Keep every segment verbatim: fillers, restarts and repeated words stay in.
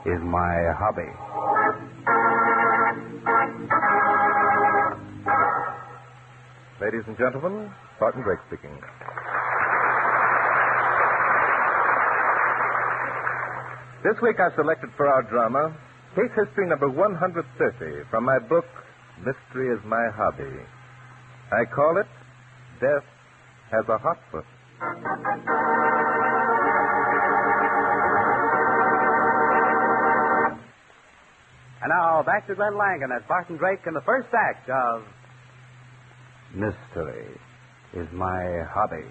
is my hobby. Ladies and gentlemen, Barton Drake speaking. This week I've selected for our drama case history number one hundred thirty from my book, Mystery is My Hobby. I call it Death Has a Hot Foot. And now, back to Glenn Langan as Barton Drake in the first act of Mystery is My Hobby.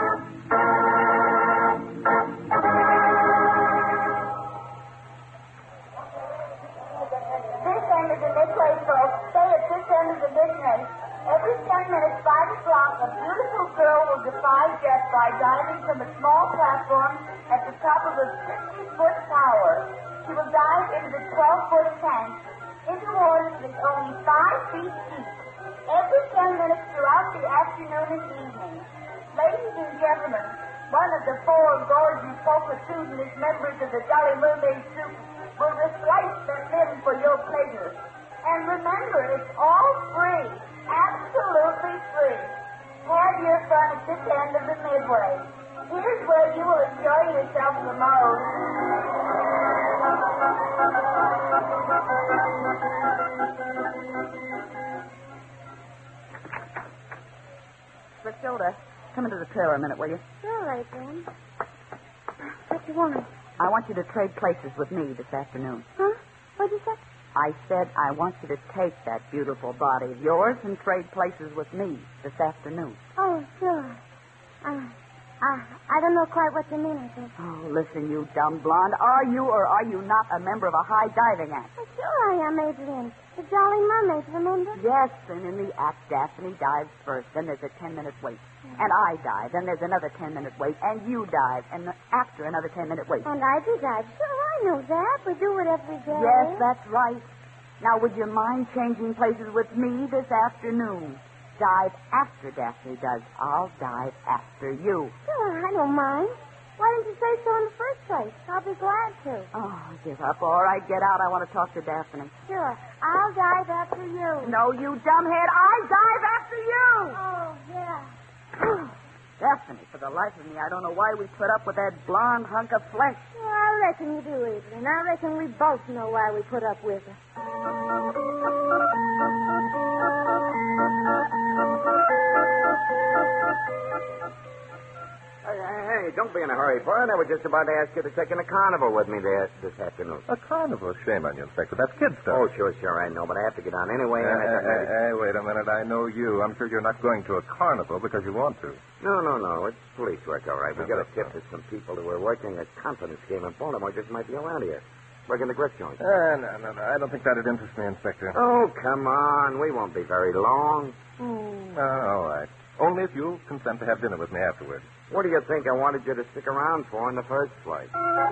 This end is the midway, folks. Stay at this end of the midway. Every ten minutes, five o'clock, a beautiful girl will defy death by diving from a small platform at the top of a fifty-foot tower. She will dive into the twelve-foot tank into water that is only five feet deep. Every ten minutes throughout the afternoon and evening. Ladies and gentlemen, one of the four gorgeous pulchritudinous members of the Jolly Mermaid Troupe will slice their limb for your pleasure. And remember, it's all free. Absolutely free. Have your fun at this end of the midway. Here's where you will enjoy yourself the most. Matilda, come into the trailer a minute, will you? Sure, Adrian. What you want? I want you to trade places with me this afternoon. Huh? What'd you say? I said I want you to take that beautiful body of yours and trade places with me this afternoon. Oh, sure. Uh, uh, I don't know quite what you mean, I think. Oh, listen, you dumb blonde. Are you or are you not a member of a high diving act? Oh, sure I am, Adrian. The Jolly Mermaids, remember? Yes, and in the act, Daphne dives first. Then there's a ten-minute wait. Yeah. And I dive. Then there's another ten-minute wait. And you dive. And after another ten-minute wait. And I do dive. Sure, I know that. We do it every day. Yes, that's right. Now, would you mind changing places with me this afternoon? Dive after Daphne does. I'll dive after you. Sure, I don't mind. Why didn't you say so in the first place? I'll be glad to. Oh, give up. All right, get out. I want to talk to Daphne. Sure. I'll dive after you. No, you dumbhead. I dive after you. Oh, yeah. Daphne, for the life of me, I don't know why we put up with that blonde hunk of flesh. Well, I reckon you do, Adrian. I reckon we both know why we put up with her. Hey, hey, hey, don't be in a hurry, Bud. I was just about to ask you to take in a carnival with me there this afternoon. A carnival? Shame on you, Inspector. That's kid stuff. Oh, sure, sure, I know, but I have to get on anyway. Hey, and I hey, got hey, hey, wait a minute. I know you. I'm sure you're not going to a carnival because you want to. No, no, no. It's police work, all right. We No, got a that's tip all. that some people who were working a confidence game in Baltimore just might be around here. Working the grist joint. Uh, no, no, no. I don't think that'd interest me, Inspector. Oh, come on. We won't be very long. Mm, uh, all right. Only if you'll consent to have dinner with me afterwards. What do you think I wanted you to stick around for in the first place?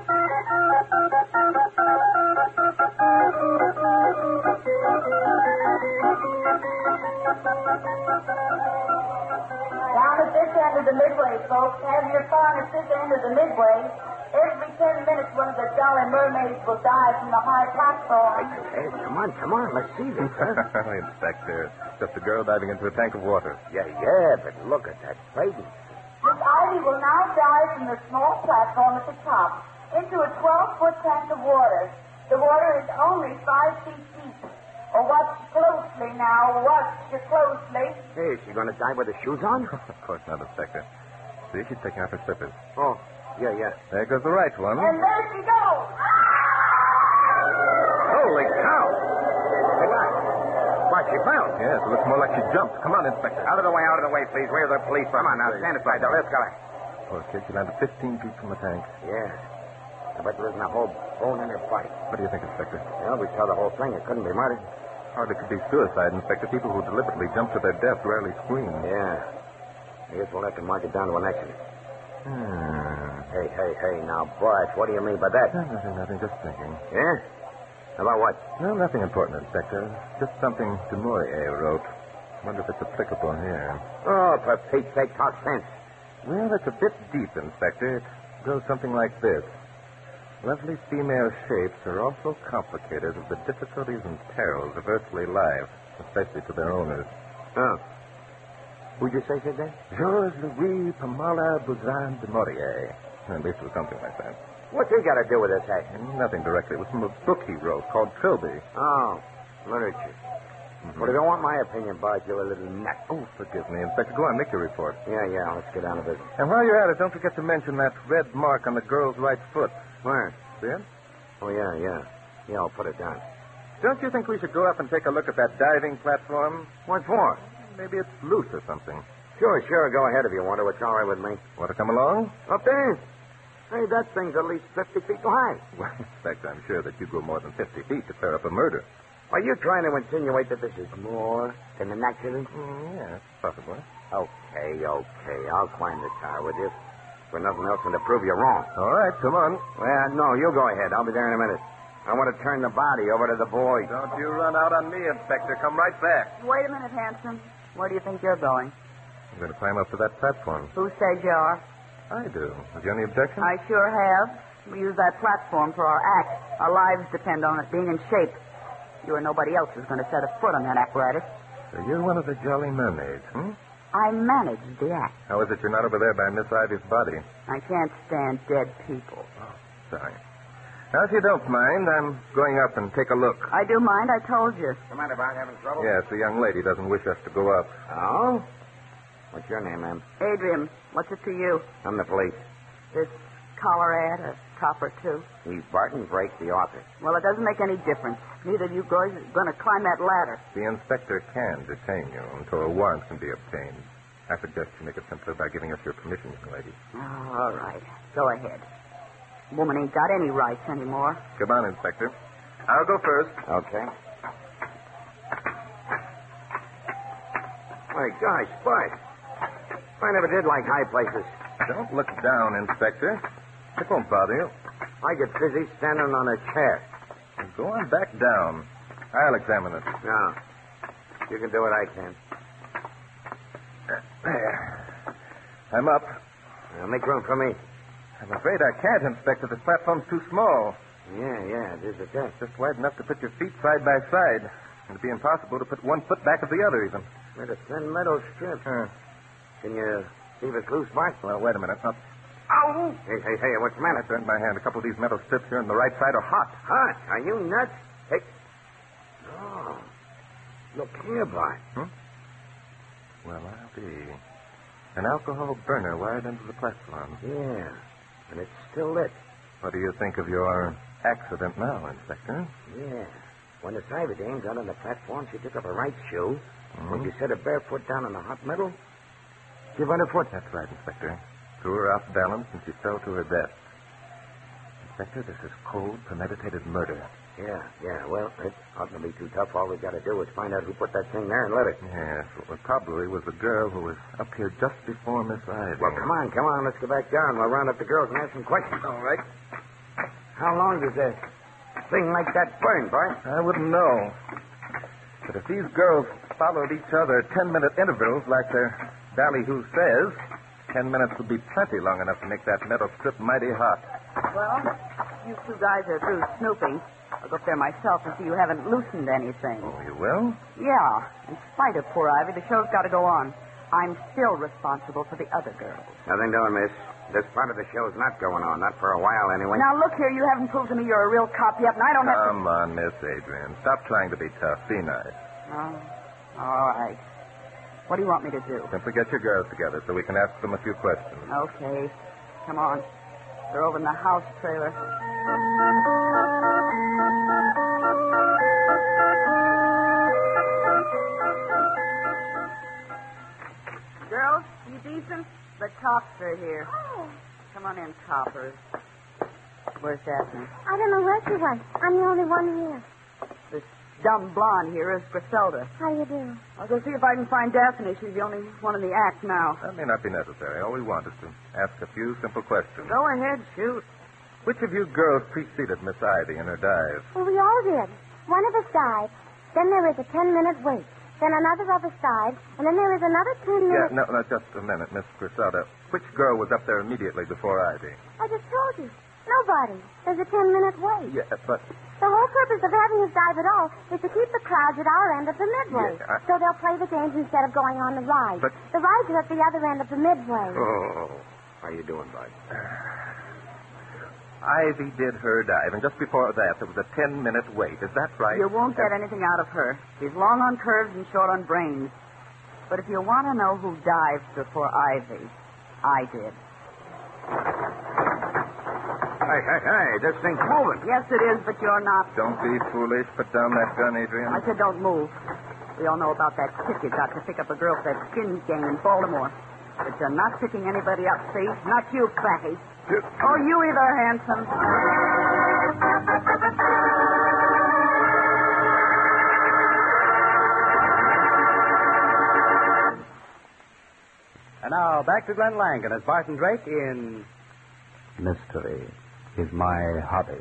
Down at this end of the midway, folks. Have your fun at this end of the midway. Every ten minutes, one of the Jolly Mermaids will dive from the high platform. Hey, come on, come on. Let's see this, huh? Inspector, just a girl diving into a tank of water. Yeah, yeah, but look at that baby. Miss Ivy will now dive from the small platform at the top into a twelve-foot tank of water. The water is only five feet deep. Oh, watch closely now. Watch closely. Hey, is she going to dive with her shoes on? Of course not, Inspector. See, she's taking off her slippers. Oh, yeah, yeah. There goes the right one. And there she goes. Holy cow! Hey, Doc. What, she fell? Yes, it looks more like she jumped. Come on, Inspector. Out of the way, out of the way, please. Where's the police? Come on now, stand aside there. Let's go. Poor kid, she landed fifteen feet from the tank. Yeah. I bet there isn't a whole bone in her body. What do you think, Inspector? Well, we saw the whole thing. It couldn't be murder. Hardly could be suicide, Inspector. People who deliberately jump to their death rarely scream. Yeah. I guess we'll have to mark it down to an accident. Hmm. Hey, hey, hey, now, Bart, what do you mean by that? No, nothing, nothing. Just thinking. Yeah? About what? No, nothing important, Inspector. Just something Dumouriez wrote. Wonder if it's applicable here. Oh, for Pete's sake, talk sense. Well, it's a bit deep, Inspector. It goes something like this. Lovely female shapes are also complicated with the difficulties and perils of earthly life, especially to their owners. Oh. Who'd you say said that? Georges Louis Pamela Buzan de Maurier. At least it was something like that. What's he got to do with this act? Nothing directly. It was from a book he wrote called Trilby. Oh, literature. Mm-hmm. Well, if you want my opinion, Bart, you're a little nut. Oh, forgive me, Inspector. Go on, make your report. Yeah, yeah, let's get down to business. And while you're at it, don't forget to mention that red mark on the girl's right foot. Where? See it? Oh, yeah, yeah. Yeah, I'll put it down. Don't you think we should go up and take a look at that diving platform? What for? Maybe it's loose or something. Sure, sure. Go ahead if you want to. It's all right with me. Want to come along? Up there? Hey, that thing's at least fifty feet high. Well, in fact, I'm sure that you go more than fifty feet to clear up a murder. Are you trying to insinuate that this is more than an accident? Mm, yes, possibly. Okay, okay. I'll climb the tower with you. For nothing else than to prove you wrong. All right, come on. Well, no, you go ahead. I'll be there in a minute. I want to turn the body over to the boys. Don't you run out on me, Inspector. Come right back. Wait a minute, Hanson. Where do you think you're going? I'm going to climb up to that platform. Who says you are? I do. Have you any objection? I sure have. We use that platform for our act. Our lives depend on it being in shape. You or nobody else is going to set a foot on that apparatus. So you're one of the Jolly Mermaids, hmm? I managed the act. How is it you're not over there by Miss Ivy's body? I can't stand dead people. Oh, sorry. Now, if you don't mind, I'm going up and take a look. I do mind, I told you. Commander Bart having trouble? Yes, the young lady doesn't wish us to go up. Oh? What's your name, ma'am? Adrian, what's it to you? I'm the police. This collar ad, a copper, too? He's Barton Drake, the author. Well, it doesn't make any difference. Neither of you guys are going to climb that ladder. The inspector can detain you until a warrant can be obtained. I suggest you make it simpler by giving us your permission, young lady. Oh, all right. Go ahead. Woman ain't got any rights anymore. Come on, Inspector. I'll go first. Okay. My gosh, Bart. I never did like high places. Don't look down, Inspector. It won't bother you. I get dizzy standing on a chair. Go on back down. I'll examine it. No. You can do it, I can. There. I'm up. Now, make room for me. I'm afraid I can't, Inspector. This platform's too small. Yeah, yeah, it is a test. Just wide enough to put your feet side by side. It'd be impossible to put one foot back of the other, even. With a thin metal strip. Huh. Can you see if it's loose, Bart? Well, wait a minute. Now, Ow! Hey, hey, hey, what's the I matter? burned my hand. A couple of these metal strips here on the right side are hot. Hot? Are you nuts? Hey. Oh. Look here, Bart. Hmm? Well, I'll be. An alcohol burner wired into the platform. Yeah. And it's still lit. What do you think of your accident now, Inspector? Yeah. When the Ivy dame got on the platform, she took up her right shoe. Mm-hmm. When she set her bare foot down on the hot metal, she run her foot. That's right, Inspector. Threw her off balance and she fell to her death. Inspector, this is cold, premeditated murder. Yeah, yeah. Well, it oughtn't to be too tough. All we got to do is find out who put that thing there and lit it. Yes, well, it probably was the girl who was up here just before Miss Ivy. Well, come on, come on. Let's go back down. We'll round up the girls and ask some questions. All right. How long does a thing like that burn, Bart? I wouldn't know. But if these girls followed each other ten-minute intervals like their ballyhoo says, ten minutes would be plenty long enough to make that metal strip mighty hot. Well, you two guys are through snooping. I'll go up there myself and see you haven't loosened anything. Oh, you will? Yeah. In spite of poor Ivy, the show's got to go on. I'm still responsible for the other girls. Nothing doing, miss. This part of the show's not going on. Not for a while, anyway. Now, look here. You haven't proved to me you're a real cop yet, and I don't have to... Come on, Miss Adrian. Stop trying to be tough. Be nice. Oh, all right. What do you want me to do? Simply get your girls together so we can ask them a few questions. Okay. Come on. They're over in the house trailer. Girls, you decent? The cops are here. Oh, Come on in, coppers. Where's Daphne? I don't know where she went. I'm the only one here. This dumb blonde here is Griselda. How do you do? I'll go see if I can find Daphne. She's the only one in the act now. That may not be necessary. All we want is to ask a few simple questions. Go ahead, shoot. Which of you girls preceded Miss Ivy in her dive? Well, we all did. One of us died. Then there was a ten-minute wait. Then another of us died. And then there was another ten Yeah, minutes... no, no, just a minute, Miss Griselda. Which girl was up there immediately before Ivy? I just told you. Nobody. There's a ten-minute wait. Yeah, but... The whole purpose of having us dive at all is to keep the crowds at our end of the midway. Yeah, I... So they'll play the games instead of going on the ride. But... The rides are at the other end of the midway. Oh, how you doing, Bud? Ivy did her dive, and just before that, there was a ten-minute wait. Is that right? You won't get anything out of her. She's long on curves and short on brains. But if you want to know who dived before Ivy, I did. Hey, hey, hey, this thing's moving. Yes, it is, but you're not. Don't be foolish. Put down that gun, Adrian. I said don't move. We all know about that tip you got to pick up a girl for that skins gang in Baltimore. But you're not picking anybody up, see? Not you, Fatty. Or you either, handsome. And now, back to Glenn Langan as Barton Drake in... Mystery is my hobby.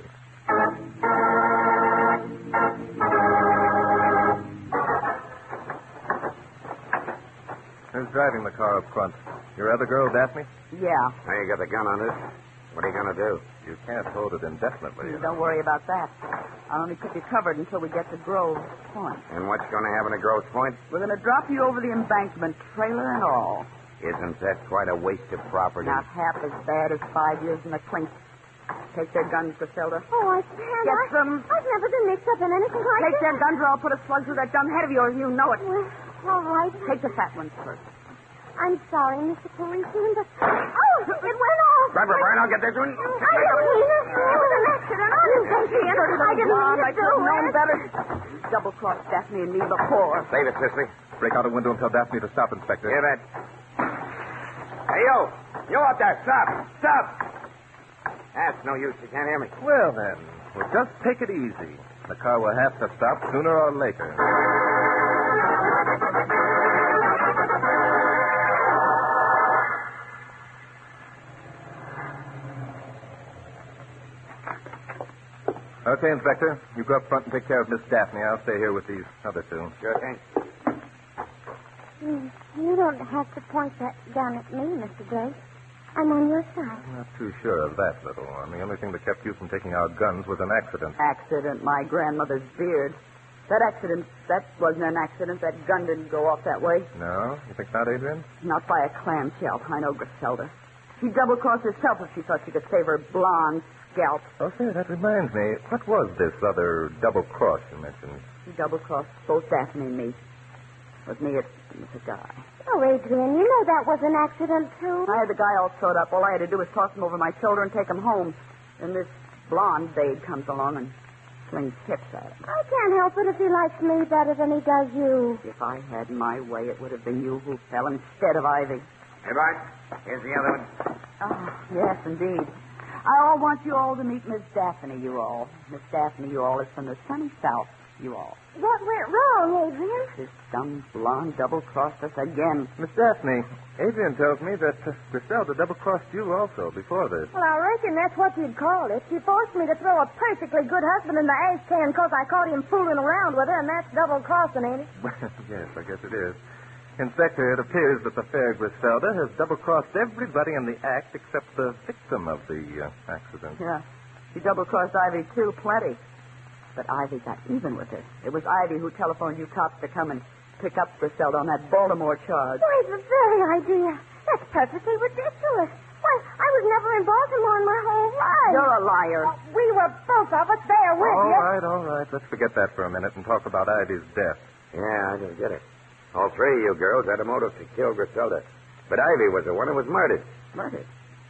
Who's driving the car up front? Your other girl, Daphne? Yeah. Now you got the gun on this. What are you going to do? You can't hold it indefinitely. You Don't worry about that. I'll only keep you covered until we get to Grove's Point. And what's going to happen at Grosse Point? We're going to drop you over the embankment, trailer and all. Isn't that quite a waste of property? Not half as bad as five years in the clink. Take their guns, Griselda. Oh, I can't. Get I, them. I've never been mixed up in anything like Take this. their guns or I'll put a slug through that dumb head of yours. You know it. Well, all right. Take the fat ones first. I'm sorry, Mister Policeman, but... Oh, it went off. Run, Brian, I'll get this one. I didn't mean it. It was an accident. I didn't think she I didn't mean I to could do have known it. better. Double-crossed Daphne and me before. Save it, Sisley. Break out a window and tell Daphne to stop, Inspector. Hear that? Hey, you. You up there. Stop. Stop. That's no use. You can't hear me. Well, then, we'll just take it easy. The car will have to stop sooner or later. Okay, Inspector. You go up front and take care of Miss Daphne. I'll stay here with these other two. Sure thing. Hmm, You don't have to point that gun at me, Mister Drake. I'm on your side. I'm not too sure of that, little one. The only thing that kept you from taking our guns was an accident. Accident, my grandmother's beard. That accident, that wasn't an accident. That gun didn't go off that way. No? You think not, Adrian? Not by a clamshell. I know Griselda. She double-crossed herself if she thought she could save her blonde scalp. Oh, say, that reminds me. What was this other double cross you mentioned? She double-crossed both Daphne and me. With me, it was a guy. Oh, Adrian, you know that was an accident, too. I had the guy all sewed up. All I had to do was toss him over my shoulder and take him home. Then this blonde babe comes along and flings tips at him. I can't help it if he likes me better than he does you. If I had my way, it would have been you who fell instead of Ivy. Hey, Bart. Here's the other one. Oh, yes, indeed. I all want you all to meet Miss Daphne, you all. Miss Daphne, you all, is from the sunny south, you all. What went wrong, Adrian? This dumb blonde double-crossed us again. Miss Daphne, Adrian tells me that uh, Griselda double-crossed you also before this. Well, I reckon that's what you'd call it. She forced me to throw a perfectly good husband in the ash can because I caught him fooling around with her, and that's double-crossing, ain't it? Yes, I guess it is. Inspector, it appears that the fair Griselda has double-crossed everybody in the act except the victim of the uh, accident. Yeah. She double-crossed Ivy, too, plenty. But Ivy got even with her. It was Ivy who telephoned you cops to come and pick up Griselda on that Baltimore charge. Why, the very idea. That's perfectly ridiculous. Why, I was never in Baltimore in my whole life. You're a liar. Well, we were both of us there with All you. right, all right. Let's forget that for a minute and talk about Ivy's death. Yeah, I can get it. All three of you girls had a motive to kill Griselda. But Ivy was the one who was murdered. Murdered?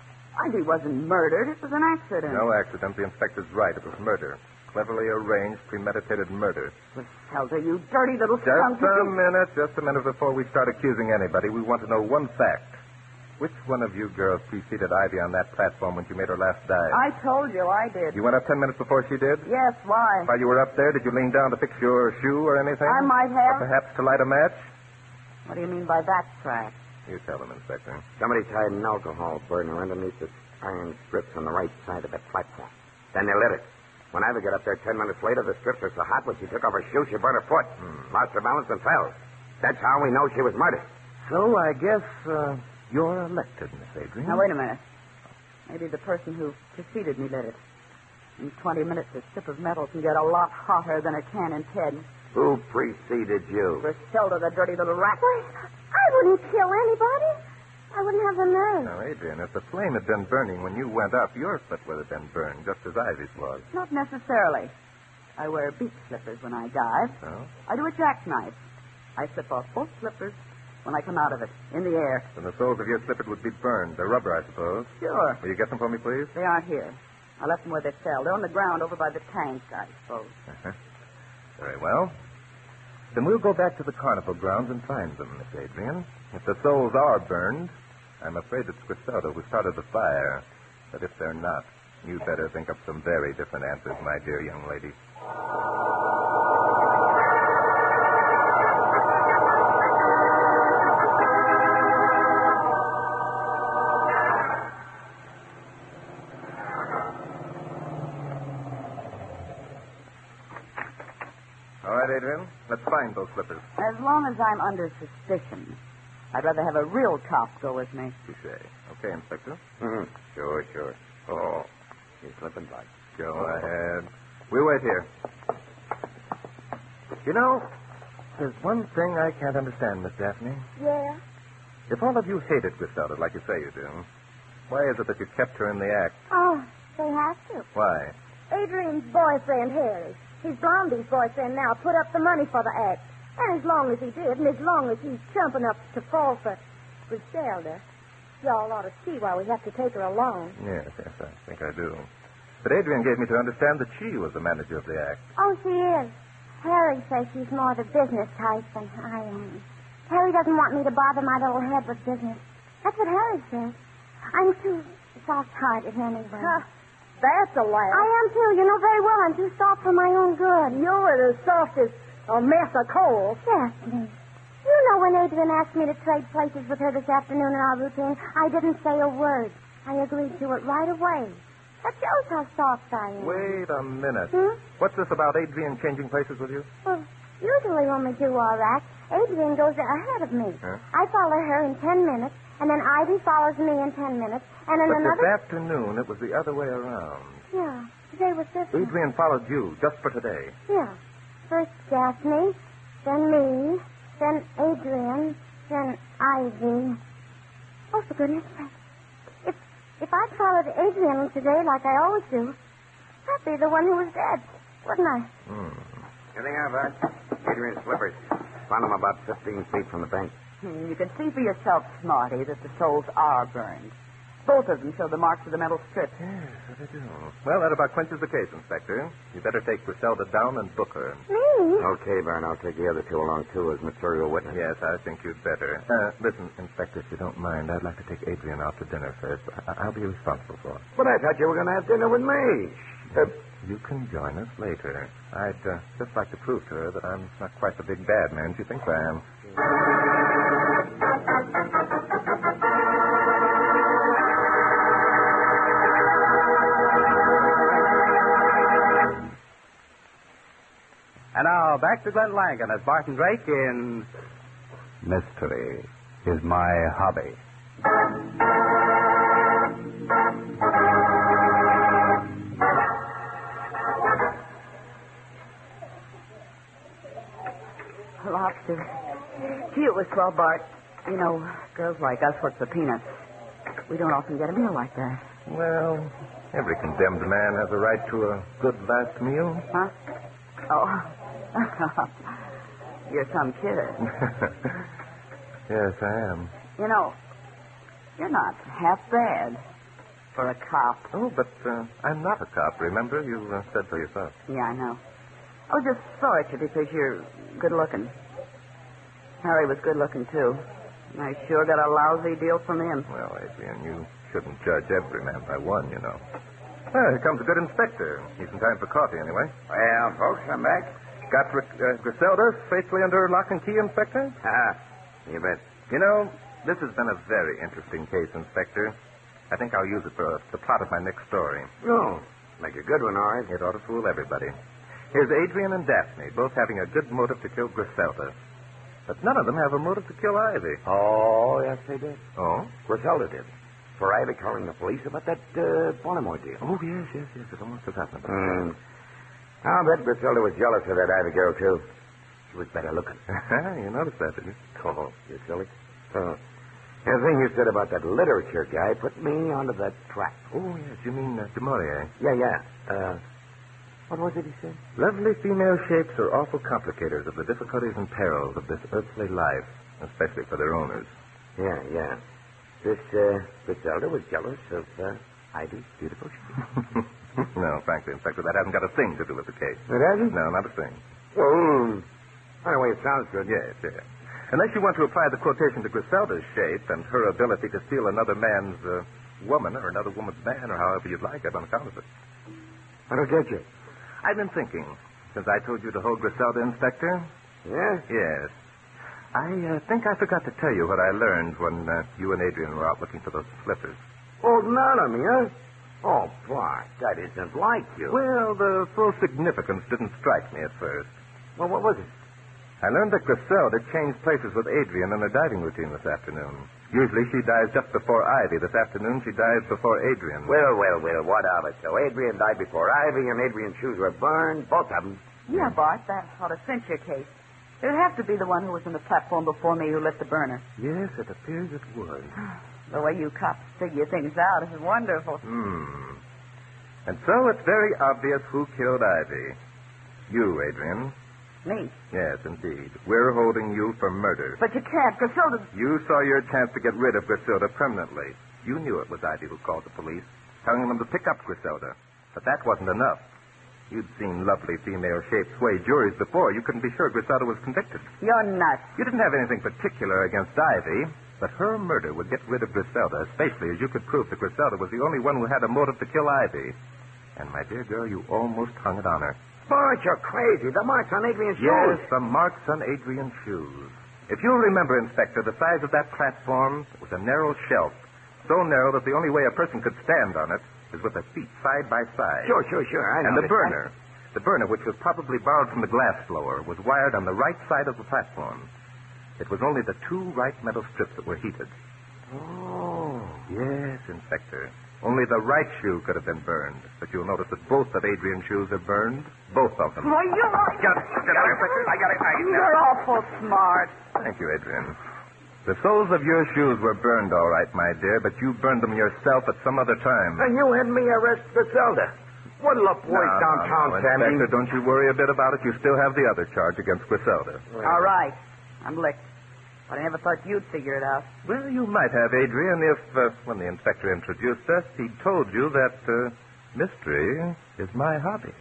Ivy wasn't murdered. It was an accident. No accident. The inspector's right. It was murder. Cleverly arranged, premeditated murder. Griselda, you dirty little Just skunk. a minute, just a minute before we start accusing anybody. We want to know one fact. Which one of you girls preceded Ivy on that platform when she made her last dive? I told you I did. You went up ten minutes before she did? Yes, why? While you were up there, did you lean down to fix your shoe or anything? I might have. Or perhaps to light a match? What do you mean by that, Track? You tell them, Inspector. Somebody tied an alcohol burner underneath the iron strips on the right side of the platform. Then they lit it. When Ivy got up there ten minutes later, the strips were so hot when she took off her shoe, she burned her foot. Hmm. Lost her balance and fell. That's how we know she was murdered. So I guess uh, you're elected, Miss Adrian. Now, wait a minute. Maybe the person who preceded me lit it. In twenty minutes, a strip of metal can get a lot hotter than a cannon Ted. Who preceded you? Griselda, the dirty little rat. Why, I wouldn't kill anybody. I wouldn't have the nerve. Now, Adrian, if the flame had been burning when you went up, your foot would have been burned, just as Ivy's was. Not necessarily. I wear beach slippers when I dive. Oh? I do a jackknife. I slip off both slippers when I come out of it, in the air. Then the soles of your slippers would be burned. They're rubber, I suppose. Sure. Will you get them for me, please? They aren't here. I left them where they fell. They're on the ground over by the tank, I suppose. Uh-huh. Very well. Then we'll go back to the carnival grounds and find them, Miss Adrian. If the soles are burned, I'm afraid it's Griselda who started the fire. But if they're not, you'd better think up some very different answers, my dear young lady. All right, Adrian, let's find those slippers. As long as I'm under suspicion, I'd rather have a real cop go with me. Touché. Okay, Inspector. Mm-hmm. Sure, sure. Oh, he's slipping back. Go ahead. We'll wait here. You know, there's one thing I can't understand, Miss Daphne. Yeah? If all of you hated Griselda like you say you do, why is it that you kept her in the act? Oh, they have to. Why? Adrian's boyfriend, Harry. He's Blondie's boyfriend now, put up the money for the act. And as long as he did, and as long as he's chumping up to fall for Griselda, y'all ought to see why we have to take her along. Yes, yes, I think I do. But Adrian gave me to understand that she was the manager of the act. Oh, she is. Harry says she's more the business type than I am. Harry doesn't want me to bother my little head with business. That's what Harry says. I'm too soft-hearted anyway. Huh. That's a laugh. I am, too. You know very well I'm too soft for my own good. You're as soft as a mess of coal. Daphne, you know when Adrian asked me to trade places with her this afternoon in our routine, I didn't say a word. I agreed to it right away. That shows how soft I am. Wait a minute. Hmm? What's this about Adrian changing places with you? Well, usually when we do our act, Adrian goes ahead of me. Huh? I follow her in ten minutes, and then Ivy follows me in ten minutes, and in But another... this afternoon, it was the other way around. Yeah, today was different. Adrian followed you just for today. Yeah. First Daphne, then me, then Adrian, then Ivy. Oh, for goodness sake. If, if I'd followed Adrian today like I always do, I'd be the one who was dead, wouldn't I? Hmm. Anything out, Bart? Adrian's slippers. Found them about fifteen feet from the bank. Hmm, you can see for yourself, Smarty, that the soles are burned. Both of them show the marks of the metal strip. Yes, so they do. Well, that about quenches the case, Inspector. You better take Griselda down and book her. Me? Okay, Bart, I'll take the other two along, too, as material witnesses. Yes, I think you'd better. Uh, listen, Inspector, if you don't mind, I'd like to take Adrian out to dinner first. I- I'll be responsible for it. But I thought you were going to have dinner with me. Uh, You can join us later. I'd uh, just like to prove to her that I'm not quite the big bad man she thinks I am. And now, back to Glenn Langan as Barton Drake in... Mystery is my hobby. Lobster. Gee, it was swell, Bart. You know, girls like us work for peanuts. We don't often get a meal like that. Well, every condemned man has a right to a good last meal. Huh? Oh. You're some kid. Yes, I am. You know, you're not half bad for a cop. Oh, but uh, I'm not a cop, remember? You uh, said so yourself. Yeah, I know. I was just sorry at you because you're good looking. Harry was good looking, too. I sure got a lousy deal from him. Well, Adrian, you shouldn't judge every man by one, you know. Well, here comes a good inspector. He's in time for coffee, anyway. Well, folks, I'm back. Got uh, Griselda safely under lock and key, Inspector? Ah, you bet. You know, this has been a very interesting case, Inspector. I think I'll use it for uh, the plot of my next story. Oh, make a good one, all right. It ought to fool everybody. Here's Adrian and Daphne, both having a good motive to kill Griselda. But none of them have a motive to kill Ivy. Oh, yes, they did. Oh? Griselda did. for Ivy calling the police about that uh, Baltimore deal. Oh, yes, yes, yes. It almost forgotten about Mm. I'll bet Griselda was jealous of that Ivy girl, too. She was better looking. that. You noticed that, didn't you? Oh, you silly. Oh. The thing you said about that literature guy put me onto that track. Oh, yes. You mean uh, Du Maurier? Yeah, yeah. Uh, what was it he said? Lovely female shapes are awful complicators of the difficulties and perils of this earthly life, especially for their owners. Yeah, yeah. This uh, Griselda was jealous of uh, Ivy's beautiful shape. No, frankly, Inspector, that hasn't got a thing to do with the case. It hasn't? No, not a thing. Well, anyway, it sounds good. Yes, yes. Unless you want to apply the quotation to Griselda's shape and her ability to steal another man's uh, woman or another woman's man or however you'd like it on account of it. I don't get you. I've been thinking, since I told you to hold Griselda, Inspector. Yeah? Yes. I uh, think I forgot to tell you what I learned when uh, you and Adrian were out looking for those slippers. Holding out on me, huh? Oh, Bart, that isn't like you. Well, the full significance didn't strike me at first. Well, what was it? I learned that Griselda changed places with Adrian in her diving routine this afternoon. Usually she dives just before Ivy. This afternoon she dives before Adrian. Well, well, well, what of it? So Adrian died before Ivy, and Adrian's shoes were burned, both of them. Yeah, Bart, that ought to cinch your case. It'd have to be the one who was on the platform before me who lit the burner. Yes, it appears it was. The way you cops figure things out is wonderful. Hmm. And so it's very obvious who killed Ivy. You, Adrian. Me. Yes, indeed. We're holding you for murder. But you can't. Griselda... You saw your chance to get rid of Griselda permanently. You knew it was Ivy who called the police, telling them to pick up Griselda. But that wasn't enough. You'd seen lovely female shapes sway juries before. You couldn't be sure Griselda was convicted. You're nuts. You didn't have anything particular against Ivy, but her murder would get rid of Griselda, especially as you could prove that Griselda was the only one who had a motive to kill Ivy. And, my dear girl, you almost hung it on her. Bart, you're crazy. The marks on Adrian's Yes, shoes. the marks on Adrian's shoes. If you'll remember, Inspector, the size of that platform was a narrow shelf, so narrow that the only way a person could stand on it is with their feet side by side. Sure, sure, sure. I know And the this. burner, the burner, which was probably borrowed from the glass blower, was wired on the right side of the platform. It was only the two right metal strips that were heated. Oh. Yes, Inspector. Only the right shoe could have been burned. But you'll notice that both of Adrian's shoes are burned. Both of them. Why, you are... Got it, got it, Inspector. I got it. I got it. You're awful smart. Thank you, Adrian. The soles of your shoes were burned, all right, my dear, but you burned them yourself at some other time. And you had me arrest Griselda. What'll up boys No, downtown, no, no, Sandy? Inspector, don't you worry a bit about it. You still have the other charge against Griselda. All right. I'm licked. But I never thought you'd figure it out. Well, you might have, Adrian, if, uh, when the inspector introduced us, he'd told you that uh, mystery is my hobby.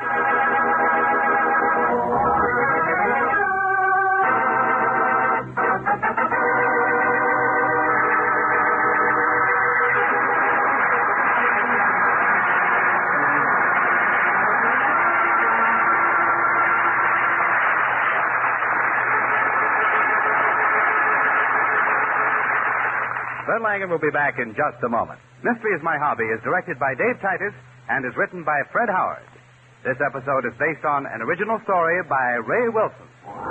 Glenn Langan will be back in just a moment. Mystery is My Hobby is directed by Dave Titus and is written by Fred Howard. This episode is based on an original story by Ray Wilson.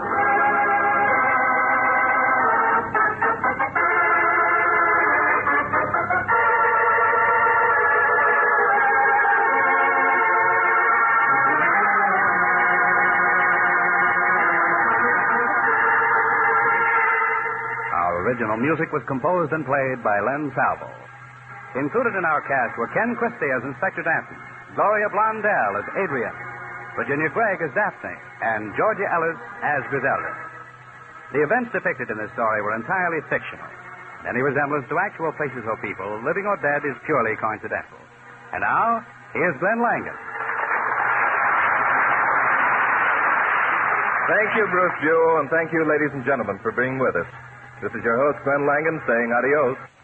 Original music was composed and played by Len Salvo. Included in our cast were Ken Christie as Inspector Danton, Gloria Blondell as Adrian, Virginia Gregg as Daphne, and Georgia Ellis as Griselda. The events depicted in this story were entirely fictional. Any resemblance to actual places or people, living or dead, is purely coincidental. And now, here's Glenn Langan. Thank you, Bruce Jewell, and thank you, ladies and gentlemen, for being with us. This is your host, Glenn Langan, saying adios.